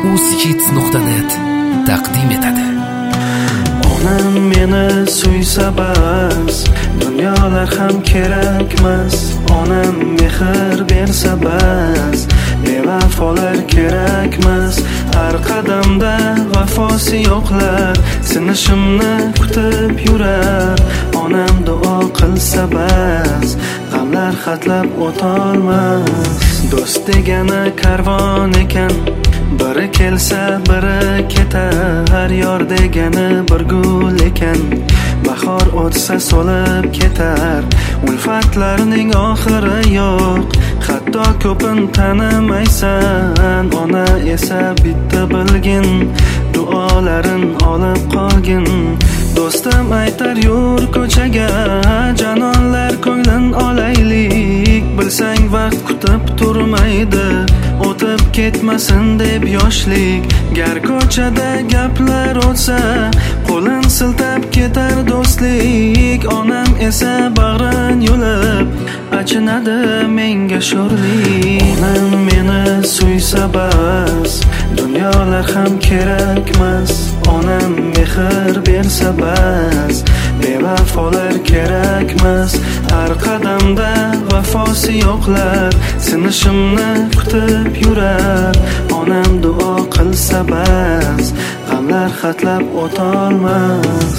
uzhits.net taqdim etadi. Onam meni suysa bas, dunyolar ham kerakmas. Onam mehr bersa bas, bevafolar kerakmas. Har qadamda vafosi yo'qlar sinishimni kutib yurar. Onam duo qilsa bas, g'amlar xatlab o'tolmas. Do'st degani karvon ekan, biri kelsa biri ketar. Yor degani bir gul ekan, bahor o'tsa so'lib ketar. Ulfatlarning oxiri yo'q, hatto ko'pin tanimaysan. Ona esa bitta bilgin, duolarin olib qolgin. Do'stim aytar yur ko'chaga, janonlar ko'nglin olaylik. Bilsang vaqt kutib turmaydi, o'tib ketmasin deb yoshlik. Gar ko'chada gaplar o'tsa, qo'lin siltab ketar do'stlik. Onam esa bag'rin yulib, achinadi menga sho'rlik. Onam meni suysa bas, dunyolar ham kerakmas. Onam mehr bersa bas, bevafolar kerakmas. Har qadamda vafosi yo'qlar sinishimni kutib yurar. Onam duo qilsa bas, g'amlar xatlab o'tolmas.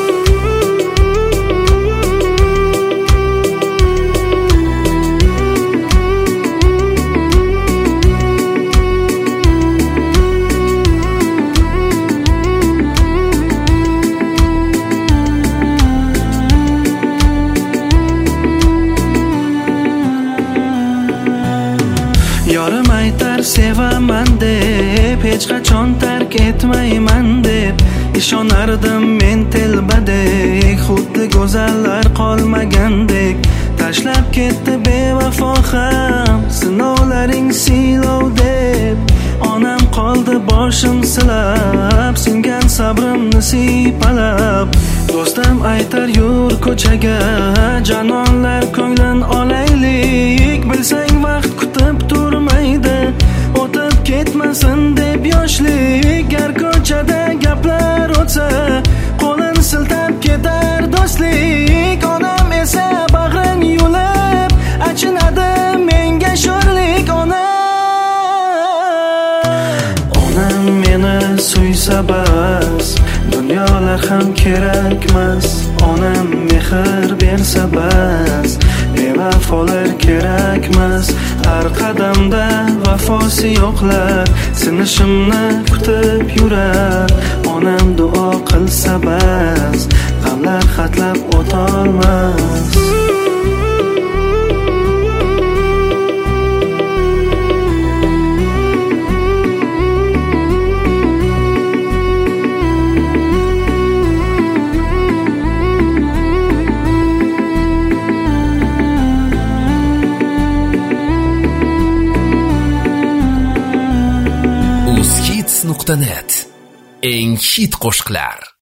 Yorim aytar sevaman deb, hech qachon tark etmayman deb. Ishonardim men telbadek, xuddi go'zallar qolmagandek. Tashlab ketdi bevafo ham, sinovlaring siylov deb. Onam qoldi boshim silab, singan sabrimni siypalab. Do'stim aytar yur ko'chaga, janonlar ko'nglin olaylik. Bilsang vaqt kutib turmaydi, o'tib ketmasin deb yoshlik. Gar ko'chada gaplar o'tsa, qo'lin siltab ketar do'stlik. Onam esa bag'rin yulib, achinadi menga sho'rlik. Onam meni suysa bas, dunyolar ham kerakmas. Onam mehr bersa bas, bevafolar kerakmas. Har qadamda vafosi yo'qlar sinishimni kutib yurar. Onam duo qilsa bas, g'amlar xatlab o'tolmas. uzhits.net eng hit qo'shiqlar.